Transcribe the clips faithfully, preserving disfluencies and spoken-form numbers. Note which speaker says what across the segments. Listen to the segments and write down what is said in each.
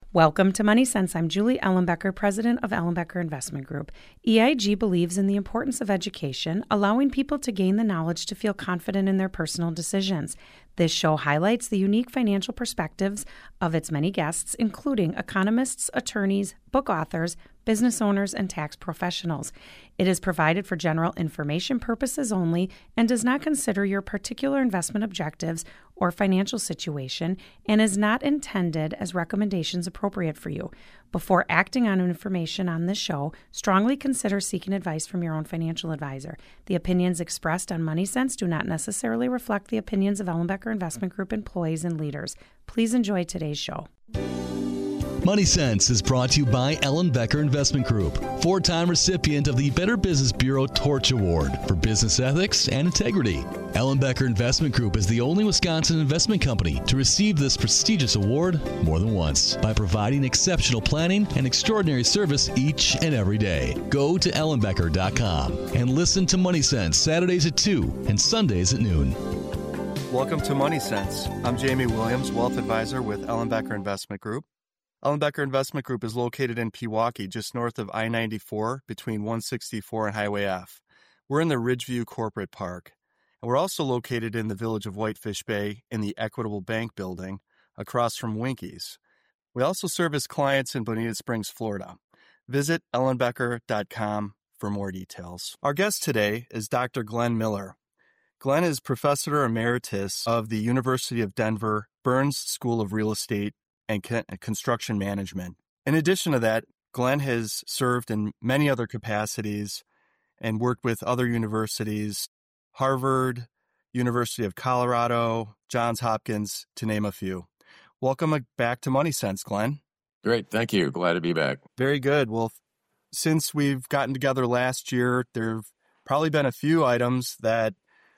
Speaker 1: Welcome to Money Sense. I'm Julie Ellenbecker, president of Ellenbecker Investment Group. E I G believes in the importance of education, allowing people to gain the knowledge to feel confident in their personal decisions. This show highlights the unique financial perspectives of its many guests, including economists, attorneys, book authors, business owners, and tax professionals. It is provided for general information purposes only and does not consider your particular investment objectives or financial situation and is not intended as recommendations appropriate for you. Before acting on information on this show, strongly consider seeking advice from your own financial advisor. The opinions expressed on Money Sense do not necessarily reflect the opinions of Ellenbecker Investment Group employees and leaders. Please enjoy today's show.
Speaker 2: Money Sense is brought to you by Ellenbecker Investment Group, four-time recipient of the Better Business Bureau Torch Award for business ethics and integrity. Ellenbecker Investment Group is the only Wisconsin investment company to receive this prestigious award more than once by providing exceptional planning and extraordinary service each and every day. Go to ellenbecker dot com and listen to Money Sense Saturdays at two and Sundays at noon.
Speaker 3: Welcome to Money Sense. I'm Jamie Williams, Wealth Advisor with Ellenbecker Investment Group. Ellenbecker Investment Group is located in Pewaukee, just north of I ninety-four, between one sixty-four and Highway F. We're in the Ridgeview Corporate Park. And we're also located in the village of Whitefish Bay in the Equitable Bank building across from Winkies. We also service clients in Bonita Springs, Florida. Visit ellenbecker dot com for more details. Our guest today is Doctor Glenn Miller. Glenn is Professor Emeritus of the University of Denver Burns School of Real Estate and Construction Management. In addition to that, Glenn has served in many other capacities and worked with other universities, Harvard, University of Colorado, Johns Hopkins, to name a few. Welcome back to Money Sense, Glenn.
Speaker 4: Great. Thank you. Glad to be back.
Speaker 3: Very good. Well, since we've gotten together last year, there have probably been a few items that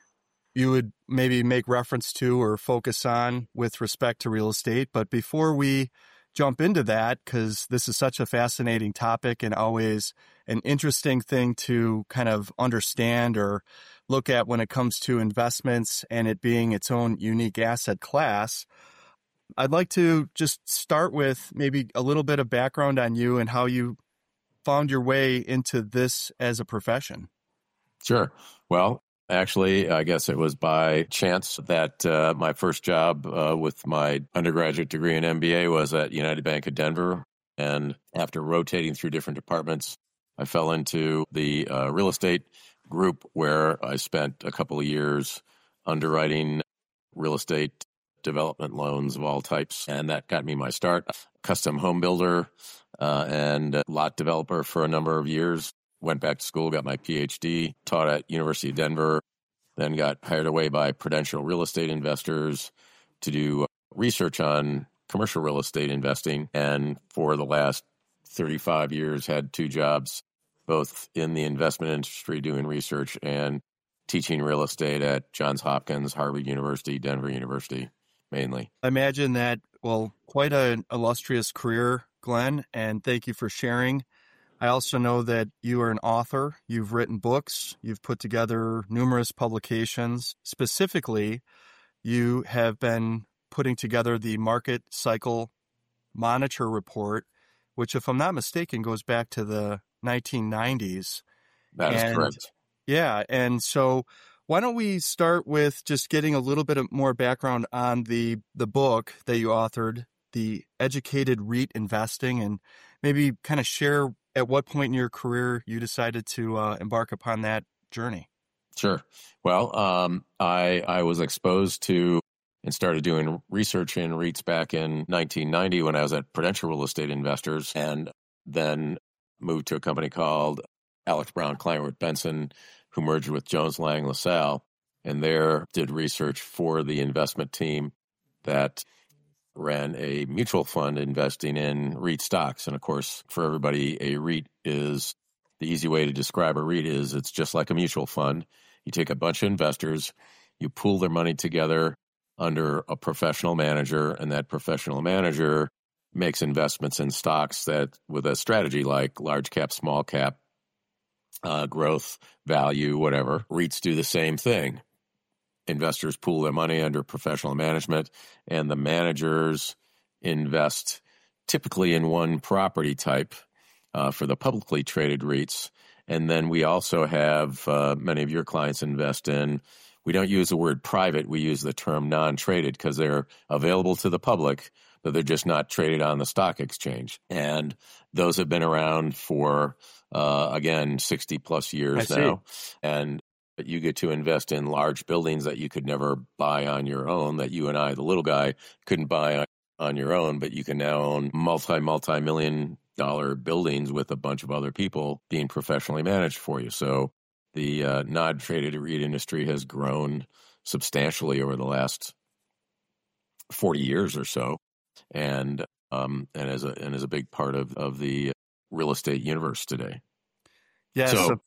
Speaker 3: you would maybe make reference to or focus on with respect to real estate. But before we jump into that, because this is such a fascinating topic and always an interesting thing to kind of understand or look at when it comes to investments and it being its own unique asset class, I'd like to just start with maybe a little bit of background on you and how you found your way into this as a profession.
Speaker 4: Sure. Well, actually, I guess it was by chance that uh, my first job uh, with my undergraduate degree in M B A was at United Bank of Denver. And after rotating through different departments, I fell into the uh, real estate group where I spent a couple of years underwriting real estate development loans of all types. And that got me my start. Custom home builder uh, and lot developer for a number of years. Went back to school, got my P H D, taught at University of Denver, then got hired away by Prudential Real Estate Investors to do research on commercial real estate investing. And for the last thirty-five years, had two jobs, both in the investment industry doing research and teaching real estate at Johns Hopkins, Harvard University, Denver University, mainly.
Speaker 3: I imagine that, well, quite an illustrious career, Glenn, and thank you for sharing. I also know that you are an author. You've written books. You've put together numerous publications. Specifically, you have been putting together the Market Cycle Monitor Report, which, if I'm not mistaken, goes back to the nineteen nineties.
Speaker 4: That is
Speaker 3: and,
Speaker 4: correct.
Speaker 3: Yeah. And so why don't we start with just getting a little bit of more background on the, the book that you authored, The Educated REIT Investing, and maybe kind of share at what point in your career you decided to uh, embark upon that journey?
Speaker 4: Sure. Well, um, I I was exposed to and started doing research in REITs back in nineteen ninety when I was at Prudential Real Estate Investors, and then moved to a company called Alex Brown Kleinroot Benson, who merged with Jones Lang LaSalle, and there did research for the investment team that ran a mutual fund investing in REIT stocks. And of course, for everybody, a REIT is, the easy way to describe a REIT is it's just like a mutual fund. You take a bunch of investors, you pool their money together under a professional manager, and that professional manager makes investments in stocks that with a strategy like large cap, small cap, uh, growth, value, whatever. REITs do the same thing. Investors pool their money under professional management, and the managers invest typically in one property type uh, for the publicly traded REITs. And then we also have uh, many of your clients invest in, we don't use the word private, we use the term non-traded because they're available to the public, but they're just not traded on the stock exchange. And those have been around for, uh, again, sixty plus years now. And you get to invest in large buildings that you could never buy on your own, that you and I, the little guy, couldn't buy on your own, but you can now own multi, multi-million dollar buildings with a bunch of other people being professionally managed for you. So the uh, non-traded REIT industry has grown substantially over the last forty years or so, and um, and is a and is a big part of, of the real estate universe today.
Speaker 3: Yes.
Speaker 4: So,
Speaker 3: so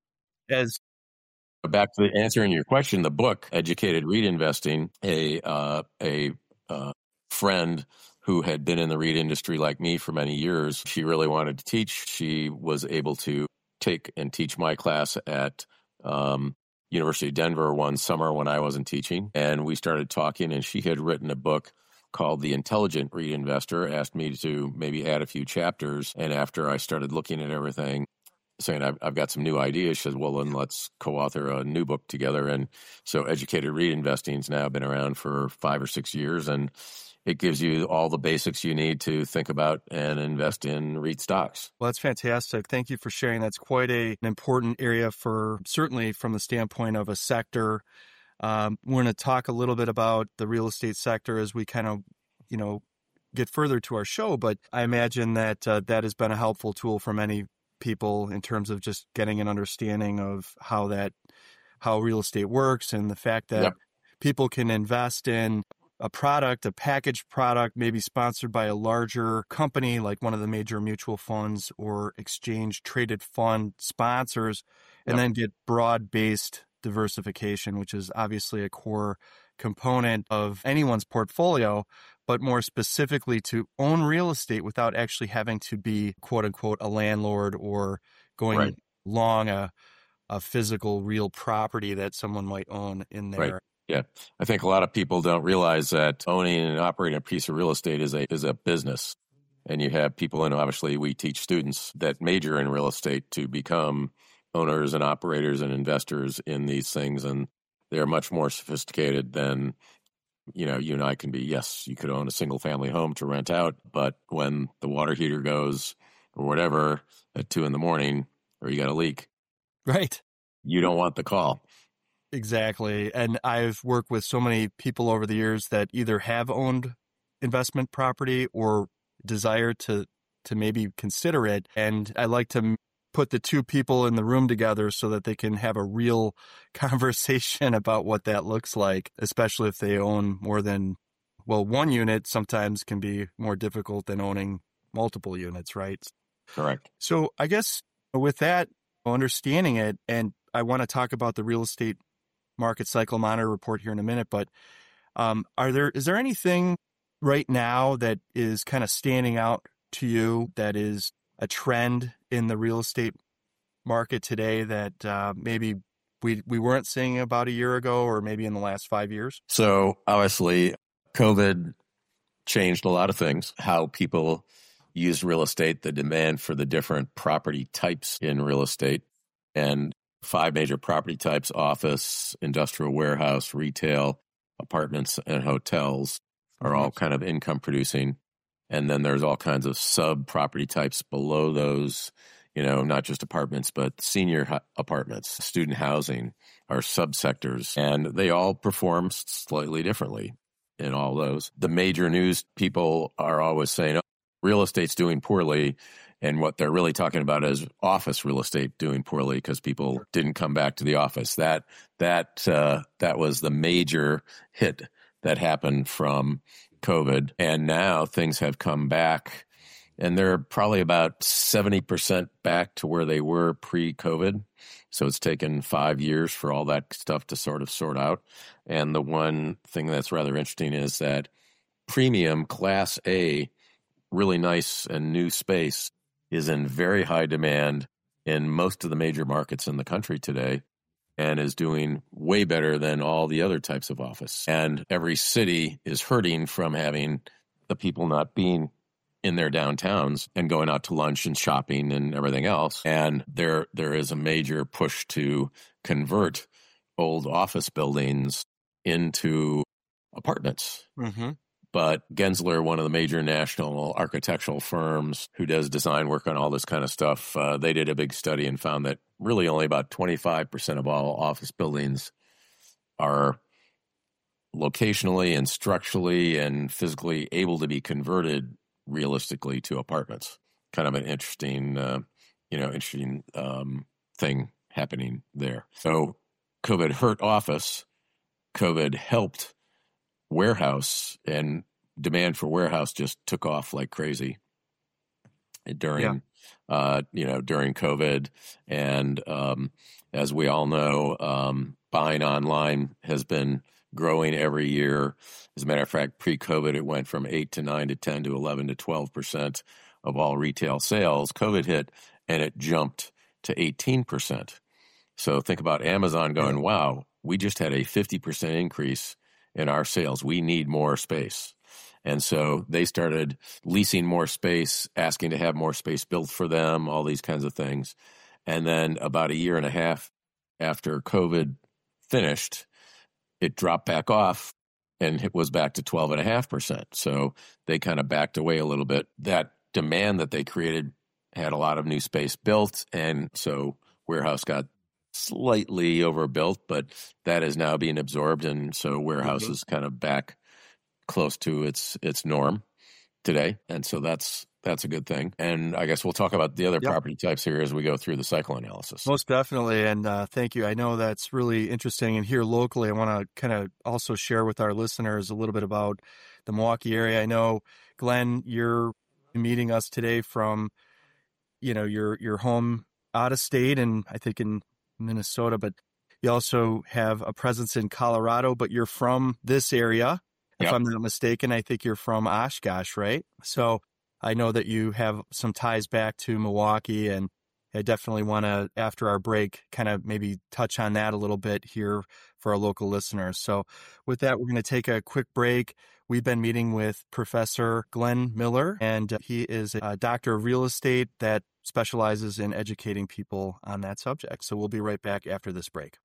Speaker 3: as
Speaker 4: back to the, answering your question, the book Educated REIT Investing, a uh, a uh, friend who had been in the REIT industry like me for many years, she really wanted to teach. She was able to take and teach my class at um, University of Denver one summer when I wasn't teaching. And we started talking, and she had written a book called The Intelligent REIT Investor, asked me to maybe add a few chapters. And after I started looking at everything, saying, I've, I've got some new ideas, she says, well, then let's co-author a new book together. And so Educated REIT Investing has now been around for five or six years, and it gives you all the basics you need to think about and invest in REIT stocks.
Speaker 3: Well, that's fantastic. Thank you for sharing. That's quite a, an important area for, certainly from the standpoint of a sector. Um, we're going to talk a little bit about the real estate sector as we kind of, you know, get further to our show. But I imagine that uh, that has been a helpful tool for many people in terms of just getting an understanding of how that, how real estate works, and the fact that yep. people can invest in a product, a packaged product, maybe sponsored by a larger company like one of the major mutual funds or exchange traded fund sponsors, and yep. then get broad-based diversification, which is obviously a core component of anyone's portfolio, but more specifically to own real estate without actually having to be, quote unquote, a landlord or going right. long a, a physical real property that someone might own in there.
Speaker 4: Right. Yeah. I think a lot of people don't realize that owning and operating a piece of real estate is a is a business. And you have people, and obviously we teach students that major in real estate to become owners and operators and investors in these things. And they're much more sophisticated than, you know, you and I can be. Yes, you could own a single family home to rent out, but when the water heater goes or whatever at two in the morning, or you got a leak,
Speaker 3: right,
Speaker 4: you don't want the call.
Speaker 3: Exactly. And I've worked with so many people over the years that either have owned investment property or desire to to maybe consider it. And I like to put the two people in the room together so that they can have a real conversation about what that looks like, especially if they own more than, well, one unit sometimes can be more difficult than owning multiple units, right?
Speaker 4: Correct.
Speaker 3: So I guess with that, understanding it, and I want to talk about the real estate market cycle monitor report here in a minute, but um, are there is there anything right now that is kind of standing out to you that is a trend in the real estate market today that uh, maybe we we weren't seeing about a year ago, or maybe in the last five years?
Speaker 4: So obviously, COVID changed a lot of things, how people use real estate, the demand for the different property types in real estate, and five major property types: office, industrial warehouse, retail, apartments, and hotels are all kind of income producing. And then there's all kinds of sub property types below those, you know, not just apartments, but senior apartments, student housing are subsectors, and they all perform slightly differently in all those. The major news people are always saying, oh, real estate's doing poorly. And what they're really talking about is office real estate doing poorly because people didn't come back to the office. That that uh, that was the major hit that happened from COVID. And now things have come back, and they're probably about seventy percent back to where they were pre-COVID. So it's taken five years for all that stuff to sort of sort out. And the one thing that's rather interesting is that premium Class A, really nice and new space, is in very high demand in most of the major markets in the country today, and is doing way better than all the other types of office. And every city is hurting from having the people not being in their downtowns and going out to lunch and shopping and everything else. And there there is a major push to convert old office buildings into apartments.
Speaker 3: Mm-hmm.
Speaker 4: But Gensler, one of the major national architectural firms who does design work on all this kind of stuff, uh, they did a big study and found that really only about twenty-five percent of all office buildings are locationally and structurally and physically able to be converted realistically to apartments. Kind of an interesting, uh, you know, interesting um, thing happening there. So COVID hurt office. COVID helped warehouse, and demand for warehouse just took off like crazy during, yeah. uh, you know, during COVID. And um, as we all know, um, buying online has been growing every year. As a matter of fact, pre-COVID, it went from eight to nine to ten to eleven to twelve percent of all retail sales. COVID hit, and it jumped to eighteen percent. So think about Amazon going, wow, we just had a fifty percent increase in our sales. We need more space. And so they started leasing more space, asking to have more space built for them, all these kinds of things. And then about a year and a half after COVID finished, it dropped back off and it was back to twelve point five percent. So they kind of backed away a little bit. That demand that they created had a lot of new space built. And so warehouse got slightly overbuilt, but that is now being absorbed. And so warehouse mm-hmm. is kind of back close to its its norm today. And so that's that's a good thing. And I guess we'll talk about the other yep. property types here as we go through the cycle analysis.
Speaker 3: Most definitely. And uh, thank you. I know that's really interesting. And here locally, I want to kind of also share with our listeners a little bit about the Milwaukee area. I know, Glenn, you're meeting us today from, you know, your your home out of state, and I think in Minnesota, but you also have a presence in Colorado, but you're from this area, if yep. I'm not mistaken. I think you're from Oshkosh, right? So I know that you have some ties back to Milwaukee, and I definitely want to, after our break, kind of maybe touch on that a little bit here for our local listeners. So with that, we're going to take a quick break. We've been meeting with Professor Glenn Miller, and he is a doctor of real estate that specializes in educating people on that subject. So we'll be right back after this break.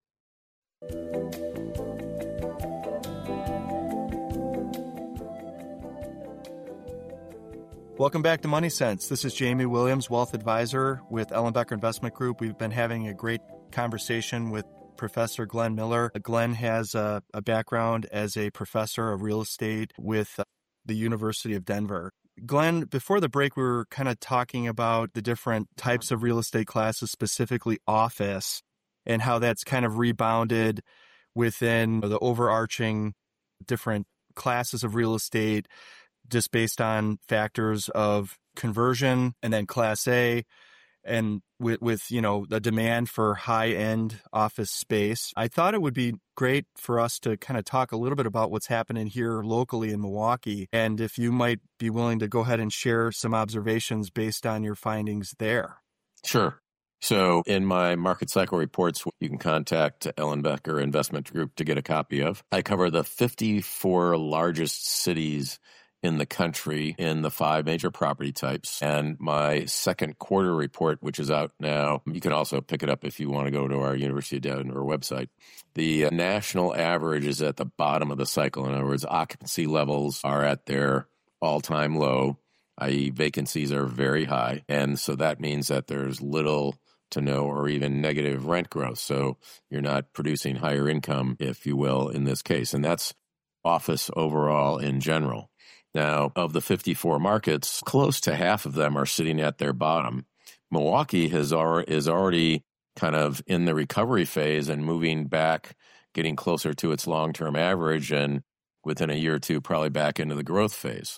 Speaker 3: Welcome back to Money Sense. This is Jamie Williams, Wealth Advisor with Ellenbecker Investment Group. We've been having a great conversation with Professor Glenn Miller. Glenn has a, a background as a professor of real estate with the University of Denver. Glenn, before the break, we were kind of talking about the different types of real estate classes, specifically office, and how that's kind of rebounded within the overarching different classes of real estate, just based on factors of conversion and then Class A, and with, with, you know, the demand for high-end office space. I thought it would be great for us to kind of talk a little bit about what's happening here locally in Milwaukee, and if you might be willing to go ahead and share some observations based on your findings there.
Speaker 4: Sure. So in my market cycle reports, you can contact Ellenbecker Investment Group to get a copy of. I cover the fifty-four largest cities in the country in the five major property types. And my second quarter report, which is out now, you can also pick it up if you want to go to our University of Denver website. The national average is at the bottom of the cycle. In other words, occupancy levels are at their all-time low, that is vacancies are very high. And so that means that there's little to no or even negative rent growth. So you're not producing higher income, if you will, in this case. And that's office overall in general. Now, of the fifty-four markets, close to half of them are sitting at their bottom. Milwaukee has already, is already kind of in the recovery phase and moving back, getting closer to its long-term average, and within a year or two, probably back into the growth phase.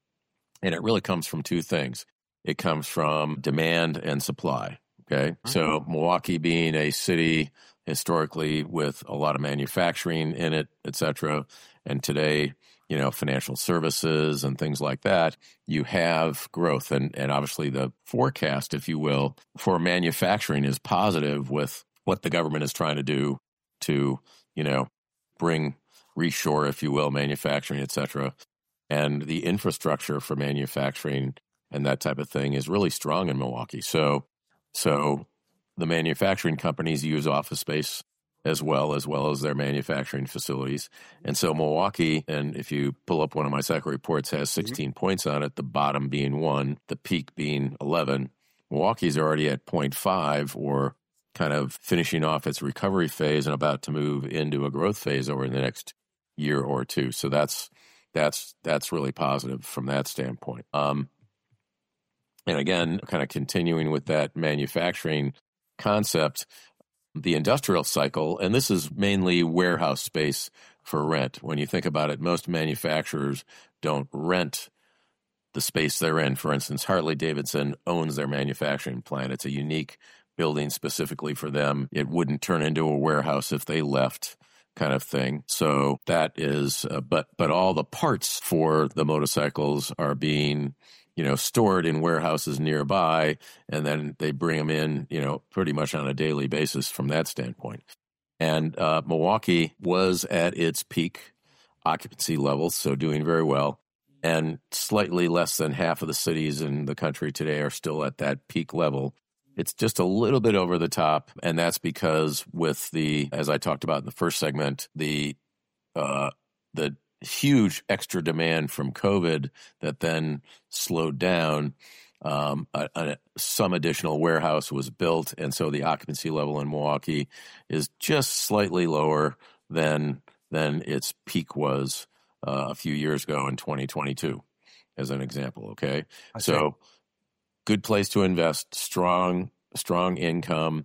Speaker 4: And it really comes from two things. It comes from demand and supply, okay? Mm-hmm. So Milwaukee being a city historically with a lot of manufacturing in it, et cetera, and today, you know, financial services and things like that, you have growth. And, and obviously the forecast, if you will, for manufacturing is positive with what the government is trying to do to, you know, bring reshore, if you will, manufacturing, et cetera. And the infrastructure for manufacturing and that type of thing is really strong in Milwaukee. So, so the manufacturing companies use office space as well, as well as their manufacturing facilities. And so Milwaukee, and if you pull up one of my cycle reports, has sixteen mm-hmm. points on it, the bottom being one, the peak being eleven. Milwaukee's already at zero point five, or kind of finishing off its recovery phase and about to move into a growth phase over the next year or two. So that's that's that's really positive from that standpoint. Um, and again, kind of continuing with that manufacturing concept, the industrial cycle, and this is mainly warehouse space for rent. When you think about it, most manufacturers don't rent the space they're in. For instance, Harley-Davidson owns their manufacturing plant. It's a unique building specifically for them. It wouldn't turn into a warehouse if they left, kind of thing. So that is, uh, but but all the parts for the motorcycles are being, you know, stored in warehouses nearby, and then they bring them in, you know, pretty much on a daily basis from that standpoint. And uh, Milwaukee was at its peak occupancy levels, so doing very well. And slightly less than half of the cities in the country today are still at that peak level. It's just a little bit over the top, and that's because with the, as I talked about in the first segment, the uh, the huge extra demand from COVID that then slowed down, um, a, a, some additional warehouse was built, and so the occupancy level in Milwaukee is just slightly lower than than its peak was uh, a few years ago in twenty twenty-two, as an example. Okay,
Speaker 3: I
Speaker 4: so.
Speaker 3: see.
Speaker 4: Good place to invest, strong, strong income,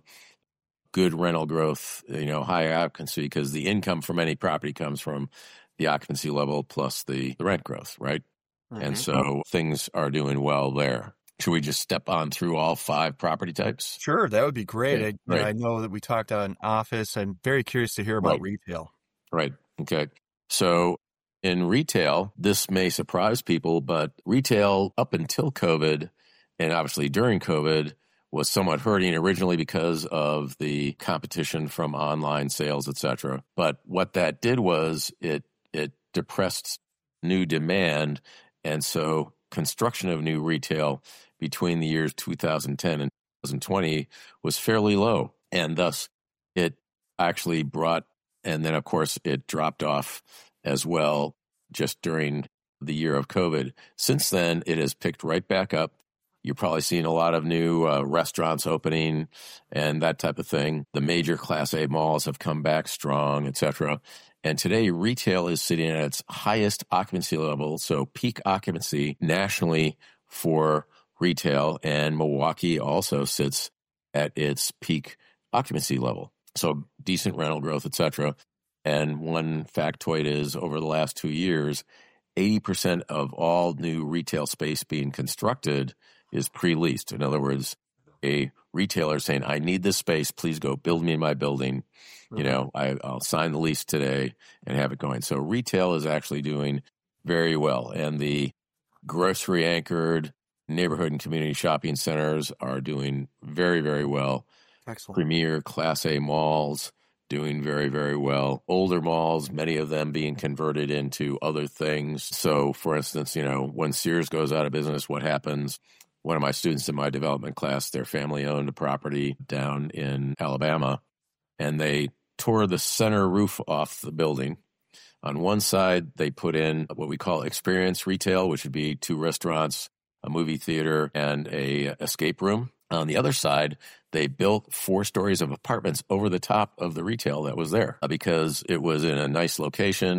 Speaker 4: good rental growth, you know, high occupancy, because the income from any property comes from the occupancy level plus the, the rent growth, right? Mm-hmm. And so things are doing well there. Should we just step on through all five property types?
Speaker 3: Sure, that would be great.
Speaker 4: Okay,
Speaker 3: I,
Speaker 4: right.
Speaker 3: I know that we talked on office. I'm very curious to hear about
Speaker 4: Right.
Speaker 3: retail.
Speaker 4: Right. Okay. So in retail, this may surprise people, but retail up until COVID, and obviously during COVID, was somewhat hurting originally because of the competition from online sales, et cetera. But what that did was it it depressed new demand, and so construction of new retail between the years two thousand ten and two thousand twenty was fairly low, and thus it actually brought, and then of course it dropped off as well just during the year of COVID. Since then, it has picked right back up. You're probably seeing a lot of new uh, restaurants opening and that type of thing. The major Class A malls have come back strong, et cetera. And today, retail is sitting at its highest occupancy level, so peak occupancy nationally for retail. And Milwaukee also sits at its peak occupancy level. So decent rental growth, et cetera. And one factoid is over the last two years, eighty percent of all new retail space being constructed is pre-leased. In other words, a retailer saying, I need this space, please go build me my building. Mm-hmm. You know, I, I'll sign the lease today and have it going. So retail is actually doing very well. And the grocery anchored neighborhood and community shopping centers are doing very, very well.
Speaker 3: Excellent.
Speaker 4: Premier Class A malls doing very, very well. Older malls, many of them being converted into other things. So, for instance, you know, when Sears goes out of business, what happens? One of my students in my development class, their family owned a property down in Alabama, and they tore the center roof off the building. On one side, they put in what we call experience retail, which would be two restaurants, a movie theater, and a escape room. On the other side, they built four stories of apartments over the top of the retail that was there because it was in a nice location.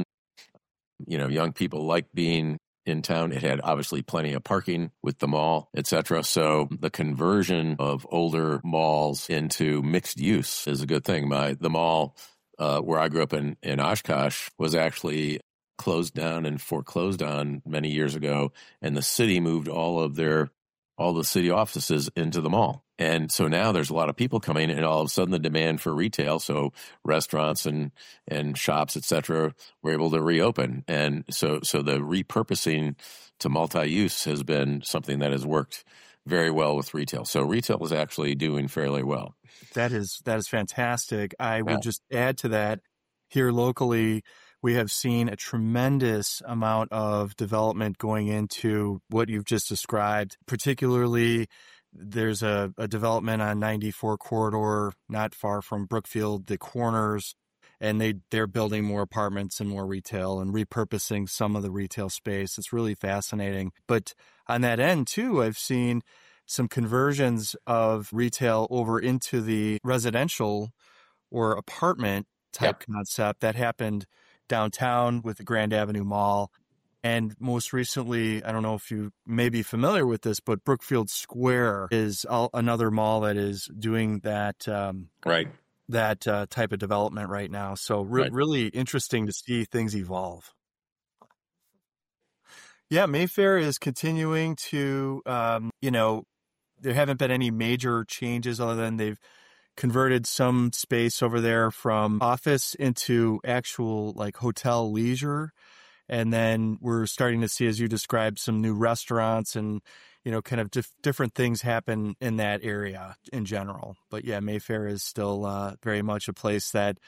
Speaker 4: You know, young people like being in town. It had obviously plenty of parking with the mall, et cetera. So the conversion of older malls into mixed use is a good thing. My the mall uh, where I grew up in, in Oshkosh was actually closed down and foreclosed on many years ago, and the city moved all of their all the city offices into the mall. And so now there's a lot of people coming, and all of a sudden the demand for retail, so restaurants and, and shops, et cetera, were able to reopen. And so so the repurposing to multi-use has been something that has worked very well with retail. So retail is actually doing fairly well.
Speaker 3: That is that is fantastic. I
Speaker 4: Yeah.
Speaker 3: would just add to that, here locally, we have seen a tremendous amount of development going into what you've just described. Particularly, there's a, a development on ninety-four corridor, not far from Brookfield, the Corners, and they, they're building more apartments and more retail and repurposing some of the retail space. It's really fascinating. But on that end, too, I've seen some conversions of retail over into the residential or apartment type yep. concept that happened downtown with the Grand Avenue Mall. And most recently, I don't know if you may be familiar with this, but Brookfield Square is another mall that is doing that um,
Speaker 4: right.
Speaker 3: that uh, type of development right now. So re-
Speaker 4: right.
Speaker 3: really interesting to see things evolve. Yeah, Mayfair is continuing to, um, you know, there haven't been any major changes other than they've converted some space over there from office into actual like hotel leisure. And then we're starting to see, as you described, some new restaurants and, you know, kind of dif- different things happen in that area in general. But yeah, Mayfair is still uh, very much a place that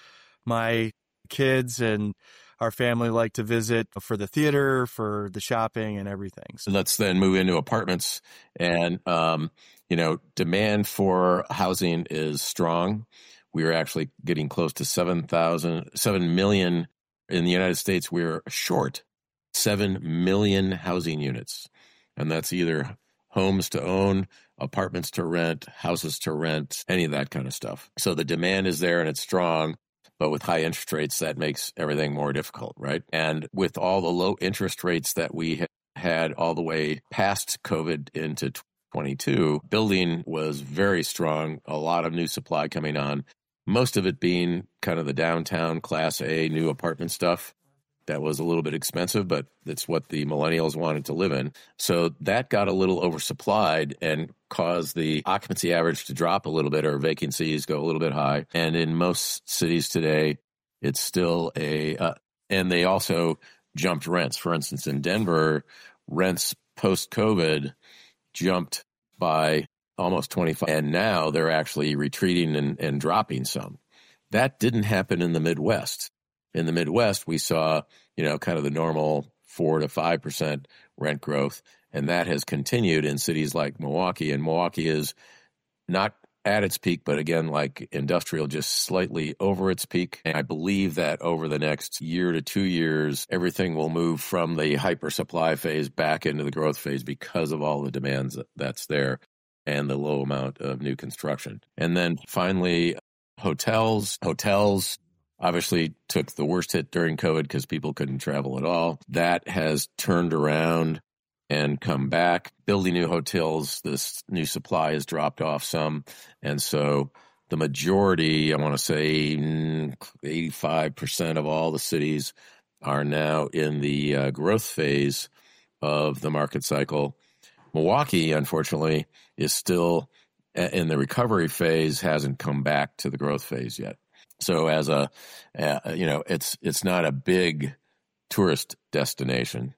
Speaker 3: my kids and our family like to visit for the theater, for the shopping and everything.
Speaker 4: So let's then move into apartments. And, um, you know, demand for housing is strong. We are actually getting close to seven thousand, seven million in the United States. We're short seven million housing units. And that's either homes to own, apartments to rent, houses to rent, any of that kind of stuff. So the demand is there and it's strong. But with high interest rates, that makes everything more difficult, right? And with all the low interest rates that we had all the way past COVID into twenty-two, building was very strong, a lot of new supply coming on, most of it being kind of the downtown Class A new apartment stuff. That was a little bit expensive, but it's what the millennials wanted to live in. So that got a little oversupplied and caused the occupancy average to drop a little bit, or vacancies go a little bit high. And in most cities today, it's still a, uh, and they also jumped rents. For instance, in Denver, rents post-COVID jumped by almost twenty-five, and now they're actually retreating and, and dropping some. That didn't happen in the Midwest. In the Midwest, we saw, you know, kind of the normal four to five percent rent growth, and that has continued in cities like Milwaukee. And Milwaukee is not at its peak, but again, like industrial, just slightly over its peak. And I believe that over the next year to two years, everything will move from the hyper supply phase back into the growth phase because of all the demands that's there and the low amount of new construction. And then finally, hotels, hotels. Obviously took the worst hit during COVID because people couldn't travel at all. That has turned around and come back. Building new hotels, this new supply has dropped off some. And so the majority, I want to say eighty-five percent of all the cities are now in the uh, growth phase of the market cycle. Milwaukee, unfortunately, is still in the recovery phase, hasn't come back to the growth phase yet. So as a, uh, you know, it's it's not a big tourist destination.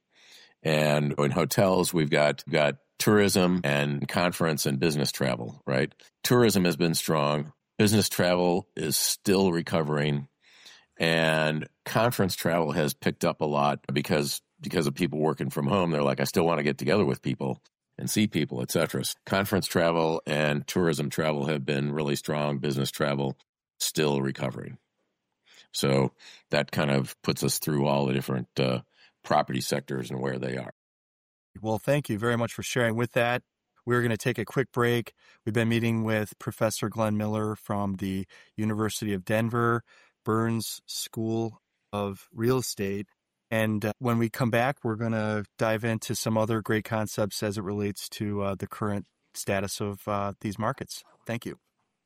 Speaker 4: And in hotels, we've got got tourism and conference and business travel, right? Tourism has been strong. Business travel is still recovering. And conference travel has picked up a lot because because of people working from home. They're like, I still want to get together with people and see people, et cetera. Conference travel and tourism travel have been really strong. Business travel still recovering. So that kind of puts us through all the different uh, property sectors and where they are.
Speaker 3: Well, thank you very much for sharing. With that, we're going to take a quick break. We've been meeting with Professor Glenn Miller from the University of Denver, Burns School of Real Estate. And uh, when we come back, we're going to dive into some other great concepts as it relates to uh, the current status of uh, these markets. Thank you.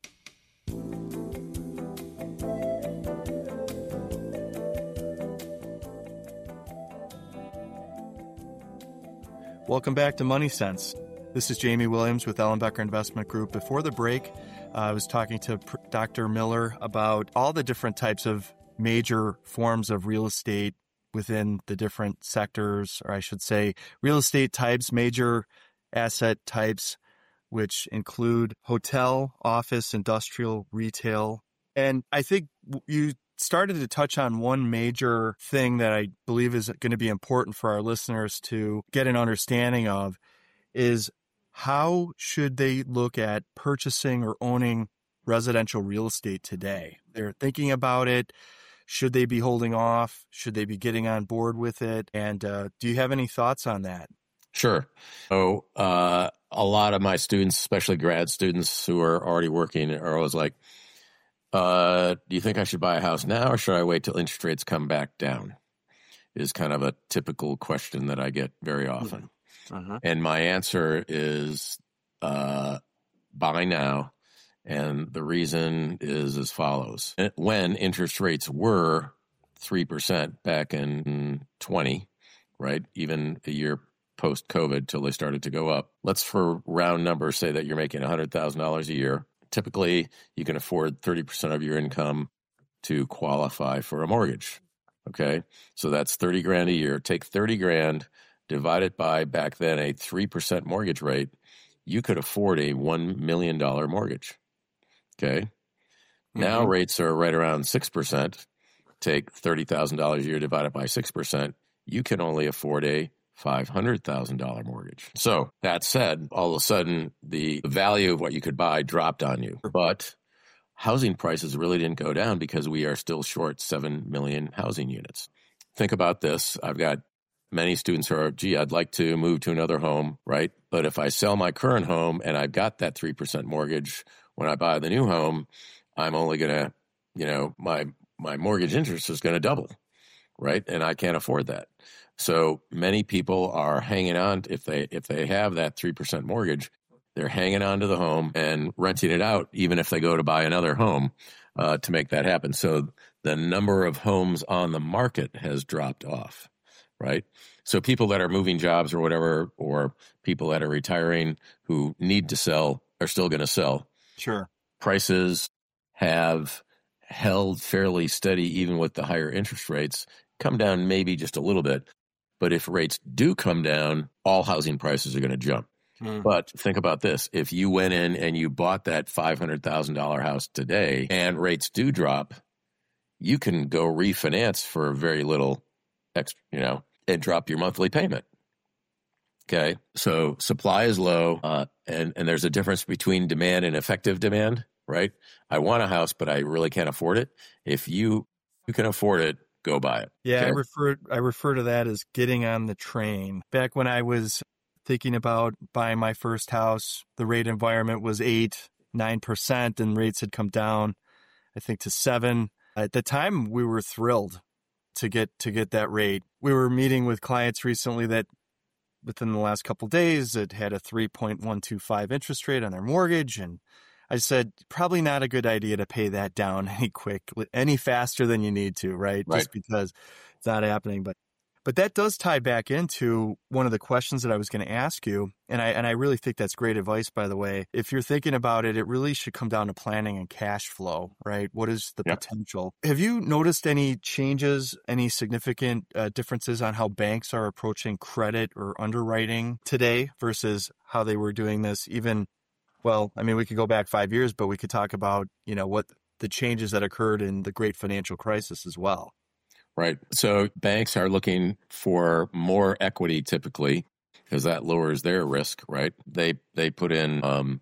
Speaker 3: Welcome back to Money Sense. This is Jamie Williams with Ellenbecker Investment Group. Before the break, uh, I was talking to Doctor Miller about all the different types of major forms of real estate within the different sectors, or I should say real estate types, major asset types, which include hotel, office, industrial, retail. And I think you started to touch on one major thing that I believe is going to be important for our listeners to get an understanding of is how should they look at purchasing or owning residential real estate today? They're thinking about it. Should they be holding off? Should they be getting on board with it? And uh, do you have any thoughts on that?
Speaker 4: Sure. So uh, a lot of my students, especially grad students who are already working, are always like, uh, do you think I should buy a house now or should I wait till interest rates come back down? Is kind of a typical question that I get very often. Uh-huh. And my answer is uh, buy now. And the reason is as follows. When interest rates were three percent back in twenty, right, even a year post-COVID till they started to go up, let's for round numbers say that you're making one hundred thousand dollars a year. Typically, you can afford thirty percent of your income to qualify for a mortgage, okay? So that's thirty grand a year. Take thirty grand, divide it by back then a three percent mortgage rate, you could afford a one million dollars mortgage. Okay. Mm-hmm. Now rates are right around six percent. Take thirty thousand dollars a year divided by six percent. You can only afford a five hundred thousand dollars mortgage. So that said, all of a sudden the value of what you could buy dropped on you. But housing prices really didn't go down because we are still short seven million housing units. Think about this. I've got many students who are, gee, I'd like to move to another home, right? But if I sell my current home and I've got that three percent mortgage, when I buy the new home, I'm only going to, you know, my my mortgage interest is going to double, right? And I can't afford that. So many people are hanging on, if they if they have that three percent mortgage, they're hanging on to the home and renting it out, even if they go to buy another home uh, to make that happen. So the number of homes on the market has dropped off, right? So people that are moving jobs or whatever, or people that are retiring who need to sell are still going to sell.
Speaker 3: Sure.
Speaker 4: Prices have held fairly steady even with the higher interest rates, come down maybe just a little bit. But if rates do come down, all housing prices are going to jump. Mm. But think about this. If you went in and you bought that five hundred thousand dollars house today and rates do drop, you can go refinance for very little extra, you know, and drop your monthly payment. Okay, so supply is low, uh, and, and there's a difference between demand and effective demand, right? I want a house, but I really can't afford it. If you you can afford it, go buy it.
Speaker 3: Yeah,
Speaker 4: okay?
Speaker 3: I refer I refer to that as getting on the train. Back when I was thinking about buying my first house, the rate environment was eight, nine percent, and rates had come down, I think, to seven. At the time, we were thrilled to get to get that rate. We were meeting with clients recently that within the last couple of days, it had a three point one two five interest rate on their mortgage. And I said, probably not a good idea to pay that down any quick, any faster than you need to, right?
Speaker 4: Right.
Speaker 3: Just because it's not happening. But but that does tie back into one of the questions that I was going to ask you. And I and I really think that's great advice, by the way. If you're thinking about it, it really should come down to planning and cash flow, right? What is the yep. potential? Have you noticed any changes, any significant uh, differences on how banks are approaching credit or underwriting today versus how they were doing this even, well, I mean, we could go back five years, but we could talk about, you know, what the changes that occurred in the great financial crisis as well.
Speaker 4: Right. So banks are looking for more equity typically because that lowers their risk, right? They they put in um,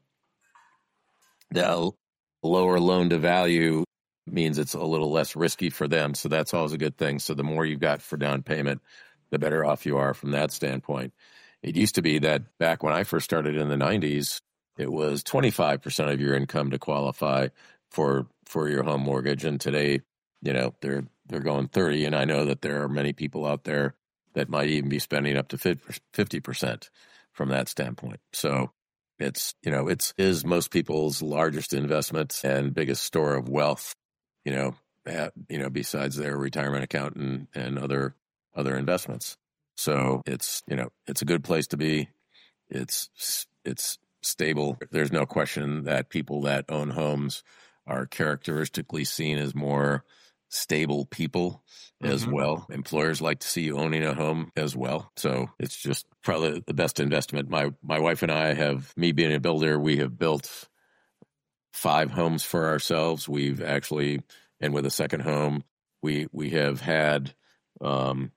Speaker 4: the lower loan to value means it's a little less risky for them. So that's always a good thing. So the more you've got for down payment, the better off you are from that standpoint. It used to be that back when I first started in the nineties, it was twenty-five percent of your income to qualify for for your home mortgage. And today, you know, they're they're going thirty, and I know that there are many people out there that might even be spending up to fifty percent from that standpoint. So it's, you know, it's is most people's largest investment and biggest store of wealth, you know, at, you know, besides their retirement account and, and other other investments. So it's, you know, it's a good place to be. It's it's stable. There's no question that people that own homes are characteristically seen as more stable people as mm-hmm. well. Employers like to see you owning a home as well. So it's just probably the best investment. My my wife and I have, me being a builder, we have built five homes for ourselves. We've actually And with a second home, we we have had um,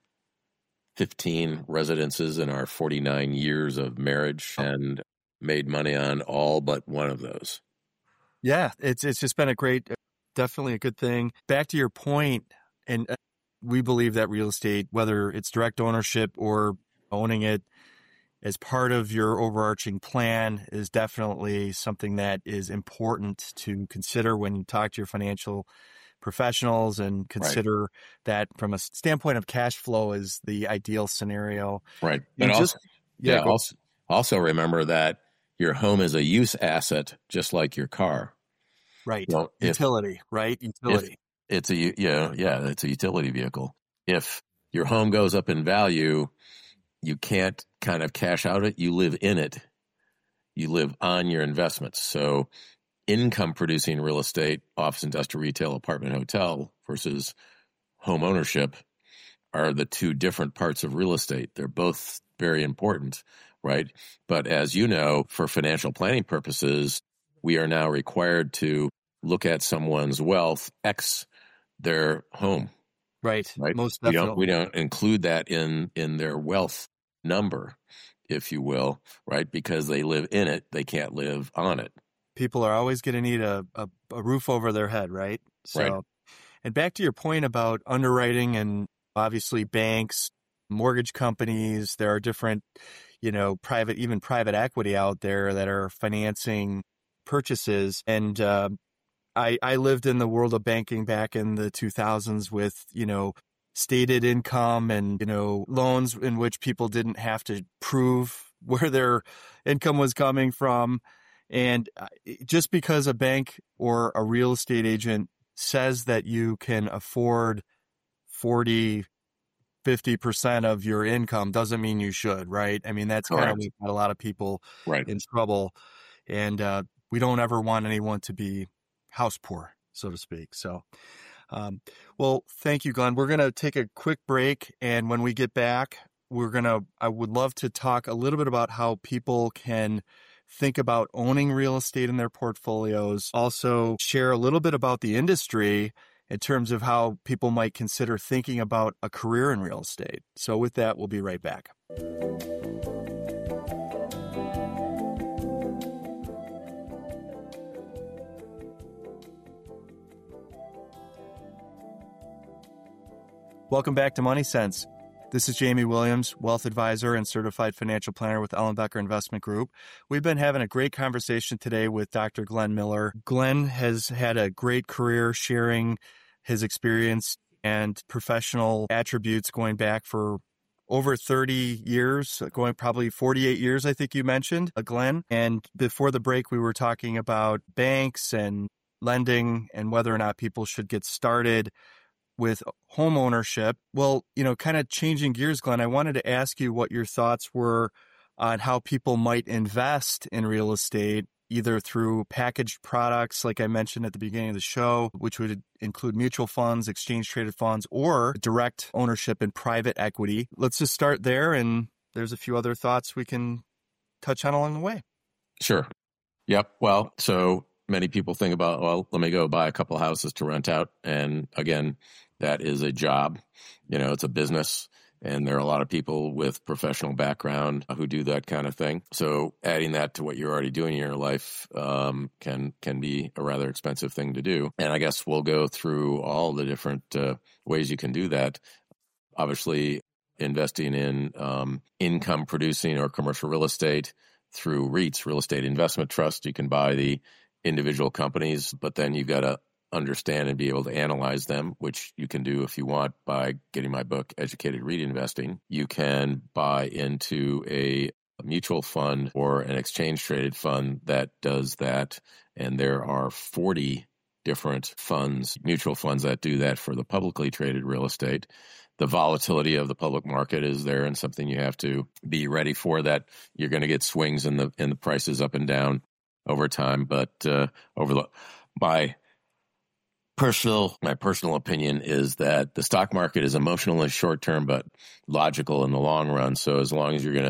Speaker 4: fifteen residences in our forty-nine years of marriage and made money on all but one of those.
Speaker 3: Yeah, it's it's just been a great, definitely a good thing. Back to your point, and we believe that real estate, whether it's direct ownership or owning it as part of your overarching plan, is definitely something that is important to consider when you talk to your financial professionals, and consider right. that from a standpoint of cash flow is the ideal scenario.
Speaker 4: Right. But also, just, yeah, yeah also, also remember that your home is a use asset, just like your car.
Speaker 3: Right. Well, utility, if, right? Utility.
Speaker 4: It's a, yeah, yeah, it's a utility vehicle. If your home goes up in value, you can't kind of cash out it. You live in it. You live on your investments. So income producing real estate, office, industrial, retail, apartment, hotel versus home ownership are the two different parts of real estate. They're both very important, right? But as you know, for financial planning purposes, we are now required to look at someone's wealth X their home.
Speaker 3: Right.
Speaker 4: Right.
Speaker 3: Most
Speaker 4: we
Speaker 3: definitely.
Speaker 4: don't, we don't include that in, in their wealth number, if you will, right? Because they live in it. They can't live on it.
Speaker 3: People are always going to need a, a, a roof over their head, right? So,
Speaker 4: right.
Speaker 3: And back to your point about underwriting, and obviously banks, mortgage companies, there are different, you know, private, even private equity out there that are financing purchases. And uh, I, I lived in the world of banking back in the two thousands with, you know, stated income and, you know, loans in which people didn't have to prove where their income was coming from. And just because a bank or a real estate agent says that you can afford forty, fifty percent of your income doesn't mean you should, right? I mean, that's kind of got a lot of people
Speaker 4: right.
Speaker 3: in trouble. And uh, we don't ever want anyone to be house poor, so to speak. So, um, well, thank you, Glenn. We're going to take a quick break. And when we get back, we're going to, I would love to talk a little bit about how people can think about owning real estate in their portfolios. Also share a little bit about the industry in terms of how people might consider thinking about a career in real estate. So with that, we'll be right back. Welcome back to Money Sense. This is Jamie Williams, wealth advisor and certified financial planner with Ellenbecker Investment Group. We've been having a great conversation today with Doctor Glenn Miller. Glenn has had a great career sharing his experience and professional attributes going back for over thirty years, going probably forty-eight years, I think you mentioned, Glenn. And before the break, we were talking about banks and lending and whether or not people should get started with home ownership. Well, you know, kind of changing gears, Glenn, I wanted to ask you what your thoughts were on how people might invest in real estate, either through packaged products, like I mentioned at the beginning of the show, which would include mutual funds, exchange traded funds, or direct ownership in private equity. Let's just start there. And there's a few other thoughts we can touch on along the way.
Speaker 4: Sure. Yep. Well, so many people think about, well, let me go buy a couple of houses to rent out. And again, that is a job, you know, it's a business. And there are a lot of people with professional background who do that kind of thing. So adding that to what you're already doing in your life um, can can be a rather expensive thing to do. And I guess we'll go through all the different uh, ways you can do that. Obviously, investing in um, income producing or commercial real estate through REITs, real estate investment trust. You can buy the individual companies, but then you've got to understand and be able to analyze them, which you can do if you want by getting my book, Educated REIT Investing. You can buy into a mutual fund or an exchange traded fund that does that. And there are forty different funds, mutual funds that do that for the publicly traded real estate. The volatility of the public market is there and something you have to be ready for, that you're going to get swings in the in the prices up and down over time. But uh, over the my Personal, my personal opinion is that the stock market is emotional in the short term, but logical in the long run. So as long as you're going to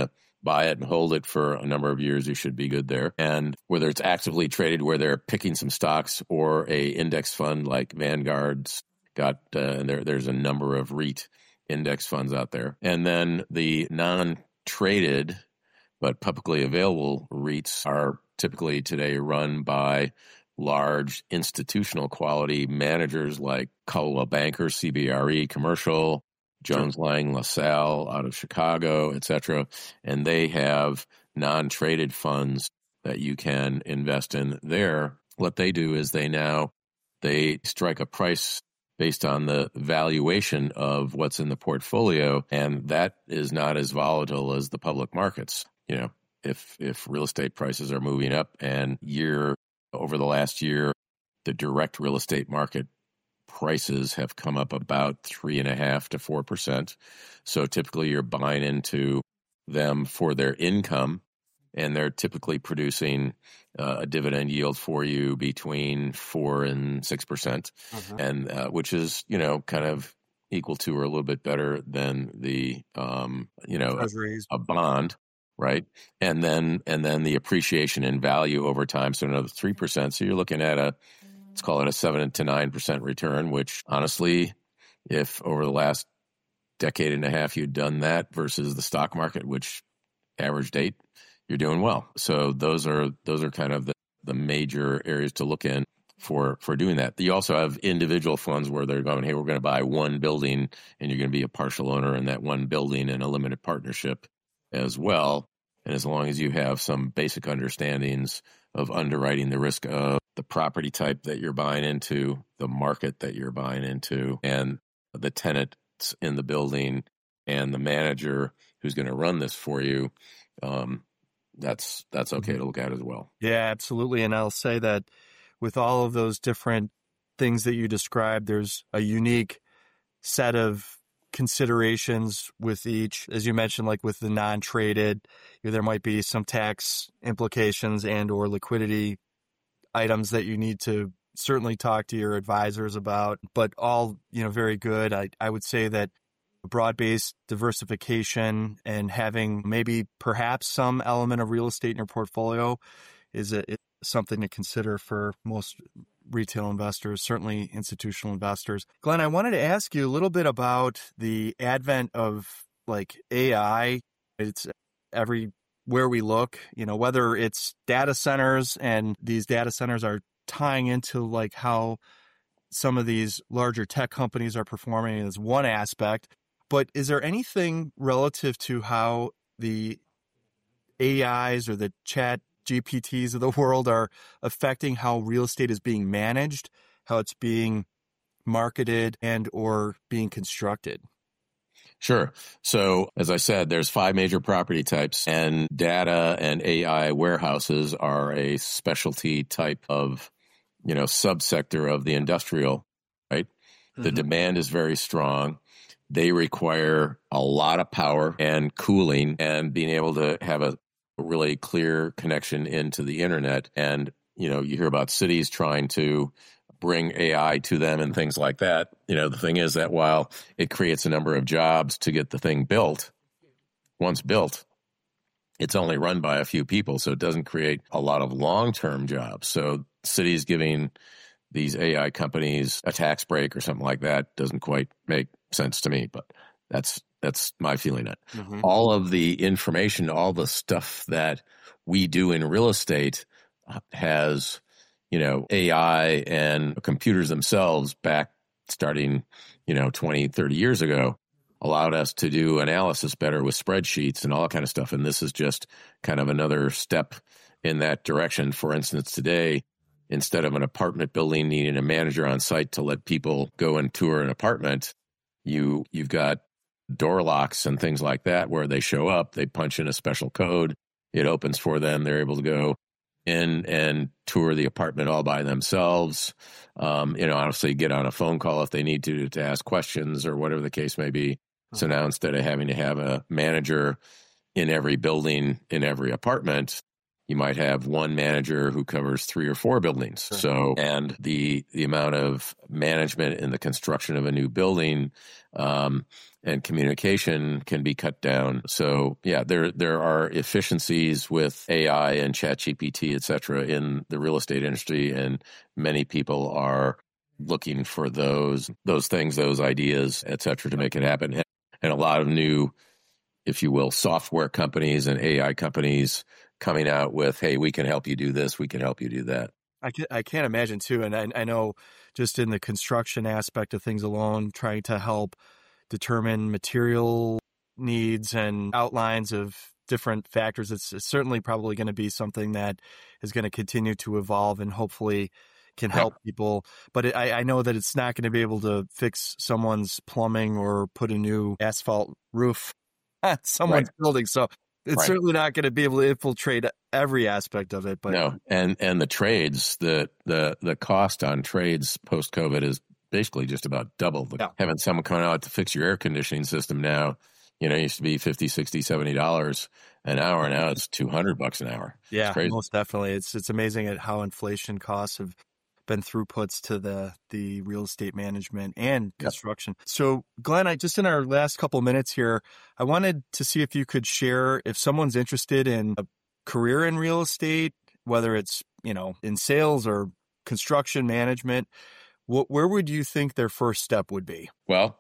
Speaker 4: buy it and hold it for a number of years, you should be good there. And whether it's actively traded where they're picking some stocks or a index fund like Vanguard's got, uh, and there, there's a number of REIT index funds out there. And then the non-traded but publicly available REITs are typically today run by large institutional quality managers like Coldwell Banker, C B R E Commercial, Jones Lang LaSalle out of Chicago, et cetera. And they have non-traded funds that you can invest in there. What they do is they now, they strike a price based on the valuation of what's in the portfolio. And that is not as volatile as the public markets. You know, if, if real estate prices are moving up and year over the last year, the direct real estate market prices have come up about three and a half to four percent. So typically you're buying into them for their income, and they're typically producing uh, a dividend yield for you between four and six percent, uh-huh. and uh, which is, you know, kind of equal to or a little bit better than the um, you know a, a bond, right? And then and then the appreciation in value over time, so another three percent. So you're looking at a, let's call it a seven to nine percent return, which honestly, if over the last decade and a half you'd done that versus the stock market, which average date, you're doing well. So those are those are kind of the, the major areas to look in for for doing that. You also have individual funds where they're going, hey, we're going to buy one building and you're going to be a partial owner in that one building in a limited partnership as well. And as long as you have some basic understandings of underwriting the risk of the property type that you're buying into, the market that you're buying into, and the tenants in the building and the manager who's going to run this for you, um, that's that's okay to look at as well.
Speaker 3: Yeah, absolutely. And I'll say that with all of those different things that you described, there's a unique set of considerations with each. As you mentioned, like with the non-traded, you know, there might be some tax implications and or liquidity items that you need to certainly talk to your advisors about, but all, you know, very good. I, I would say that broad-based diversification and having maybe perhaps some element of real estate in your portfolio is, a, is something to consider for most retail investors, certainly institutional investors. Glenn, I wanted to ask you a little bit about the advent of like A I. It's everywhere we look, you know, whether it's data centers, and these data centers are tying into like how some of these larger tech companies are performing as one aspect. But is there anything relative to how the A Is or the chat G P Ts of the world are affecting how real estate is being managed, how it's being marketed and or being constructed?
Speaker 4: Sure. So as I said, there's five major property types, and data and A I warehouses are a specialty type of, you know, subsector of the industrial, right? Mm-hmm. The demand is very strong. They require a lot of power and cooling and being able to have a really clear connection into the internet. And, you know, you hear about cities trying to bring A I to them and things like that. You know, the thing is that while it creates a number of jobs to get the thing built, once built, it's only run by a few people. So it doesn't create a lot of long-term jobs. So cities giving these A I companies a tax break or something like that doesn't quite make sense to me, but that's that's my feeling. It mm-hmm. All of the information, all the stuff that we do in real estate has, you know, A I and computers themselves back starting, you know, twenty, thirty years ago allowed us to do analysis better with spreadsheets and all that kind of stuff. And this is just kind of another step in that direction. For instance, today, instead of an apartment building needing a manager on site to let people go and tour an apartment, you, you've got door locks and things like that where they show up, they punch in a special code, it opens for them, they're able to go in and tour the apartment all by themselves. Um, you know, honestly, get on a phone call if they need to to ask questions or whatever the case may be. Uh-huh. So now instead of having to have a manager in every building, in every apartment, you might have one manager who covers three or four buildings. Sure. So, and the the amount of management in the construction of a new building um, and communication can be cut down. So yeah, there there are efficiencies with A I and ChatGPT, et cetera, in the real estate industry, and many people are looking for those those things, those ideas, et cetera, to make it happen. And a lot of new, if you will, software companies and A I companies coming out with, hey, we can help you do this, we can help you do that.
Speaker 3: I, can, I can't imagine, too. And I, I know just in the construction aspect of things alone, trying to help determine material needs and outlines of different factors, it's, it's certainly probably going to be something that is going to continue to evolve and hopefully can help people. But it, I, I know that it's not going to be able to fix someone's plumbing or put a new asphalt roof on someone's right. building. So it's right. certainly not going to be able to infiltrate every aspect of it. But
Speaker 4: no, and and the trades, the the the cost on trades post COVID is basically just about doubled. Yeah. Having someone come out to fix your air conditioning system now, you know, it used to be fifty, sixty, seventy dollars an hour, and now it's two hundred bucks an hour.
Speaker 3: Yeah, most definitely. It's it's amazing at how inflation costs have been throughputs to the the real estate management and construction. Yep. So Glenn, I just in our last couple minutes here, I wanted to see if you could share, if someone's interested in a career in real estate, whether it's, you know, in sales or construction management, what, where would you think their first step would be?
Speaker 4: Well,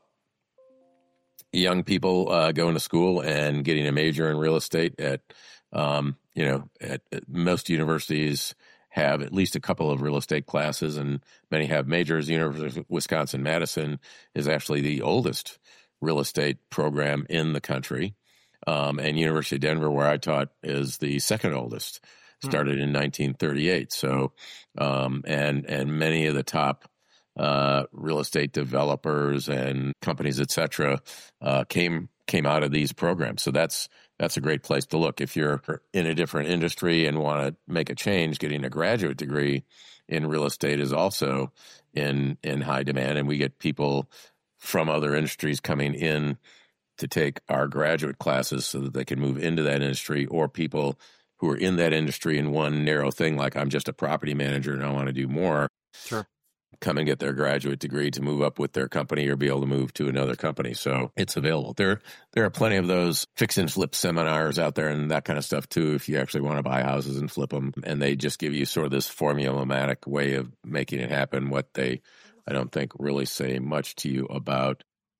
Speaker 4: young people uh, going to school and getting a major in real estate at, um, you know, at, at most universities have at least a couple of real estate classes, and many have majors. The University of Wisconsin-Madison is actually the oldest real estate program in the country. Um, and University of Denver, where I taught, is the second oldest, started in nineteen thirty-eight. So, um, and, and many of the top uh, real estate developers and companies, et cetera, uh, came came out of these programs. So that's that's a great place to look. If you're in a different industry and want to make a change, getting a graduate degree in real estate is also in in high demand. And we get people from other industries coming in to take our graduate classes so that they can move into that industry, or people who are in that industry in one narrow thing, like I'm just a property manager and I want to do more.
Speaker 3: Sure.
Speaker 4: Come and get their graduate degree to move up with their company or be able to move to another company. So it's available. There there are plenty of those fix and flip seminars out there and that kind of stuff too, if you actually want to buy houses and flip them. And they just give you sort of this formulaic way of making it happen. What they, I don't think, really say much to you about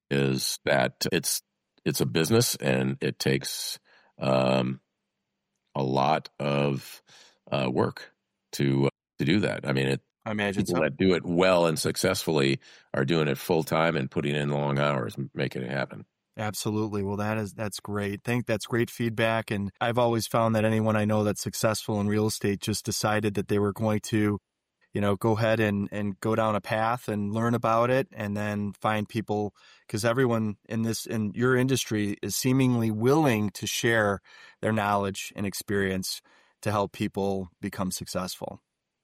Speaker 4: is that it's it's a business and it takes um, a lot of uh, work to uh, to do that. I mean, it
Speaker 3: I imagine
Speaker 4: people
Speaker 3: so.
Speaker 4: that do it well and successfully are doing it full time and putting in long hours, making it happen.
Speaker 3: Absolutely. Well, that is that's great. I think that's great feedback. And I've always found that anyone I know that's successful in real estate just decided that they were going to, you know, go ahead and, and go down a path and learn about it, and then find people, because everyone in this in your industry is seemingly willing to share their knowledge and experience to help people become successful.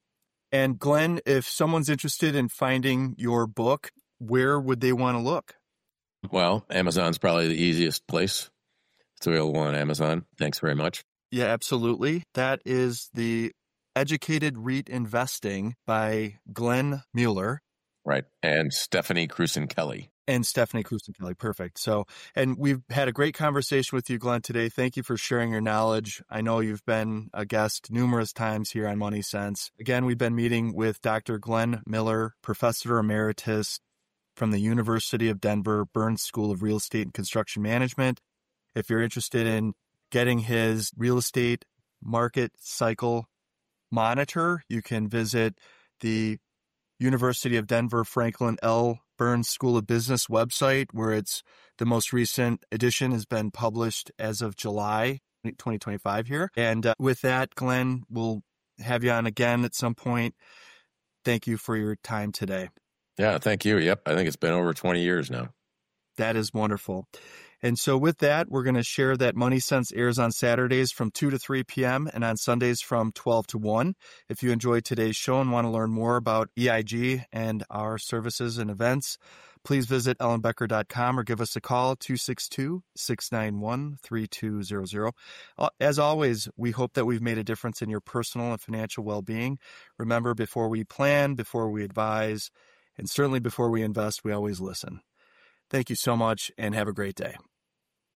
Speaker 3: And Glenn, if someone's interested in finding your book, where would they want to look?
Speaker 4: Well, Amazon's probably the easiest place. It's available on Amazon. Thanks very much.
Speaker 3: Yeah, absolutely. That is the Educated REIT Investing by Glenn Mueller.
Speaker 4: Right. And Stephanie Cruson-Kelly.
Speaker 3: And Stephanie Cruson-Kelly. Perfect. So, and we've had a great conversation with you, Glenn, today. Thank you for sharing your knowledge. I know you've been a guest numerous times here on Money Sense. Again, we've been meeting with Doctor Glenn Mueller, Professor Emeritus from the University of Denver, Burns School of Real Estate and Construction Management. If you're interested in getting his real estate market cycle monitor, you can visit the University of Denver Franklin L. Burns School of Business website, where it's the most recent edition has been published as of July twenty twenty-five here. And uh, with that, Glenn, we'll have you on again at some point. Thank you for your time today.
Speaker 4: Yeah, thank you. Yep. I think it's been over twenty years now.
Speaker 3: That is wonderful. And so with that, we're going to share that Money Sense airs on Saturdays from two to three p.m. and on Sundays from twelve to one. If you enjoyed today's show and want to learn more about E I G and our services and events, please visit ellen becker dot com or give us a call, two six two, six nine one, three two zero zero. As always, we hope that we've made a difference in your personal and financial well-being. Remember, before we plan, before we advise, and certainly before we invest, we always listen. Thank you so much and have a great day.